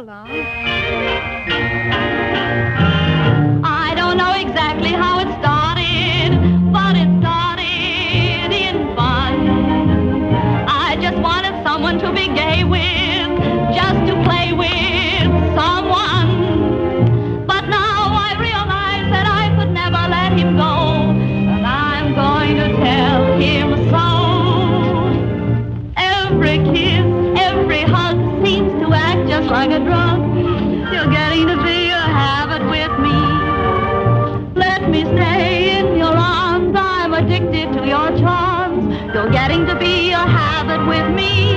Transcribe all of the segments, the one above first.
along. I don't know exactly how it started, but it started in fun. I just wanted someone to be gay with, just to play with someone. But now I realize that I could never let him go, and I'm going to tell him so. Every kiss, every hug seems to act just like a drug. You're getting to be a habit with me. Let me stay in your arms. I'm addicted to your charms. You're getting to be a habit with me.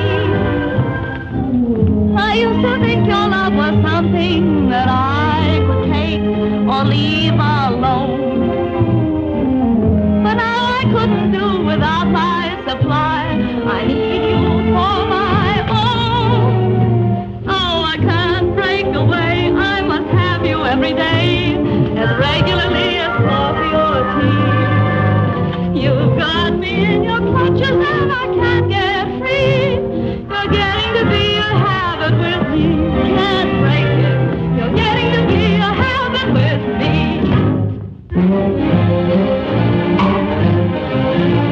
I used to think your love was something that I could take or leave alone. But now I couldn't do without my supply. I need you for my own. Oh, I can't break away. I must have you every day, as regularly as coffee or tea. You've got me in your clutches and I can't get free. You're getting to be a habit with me. Can't break it. You're getting to be a habit with me.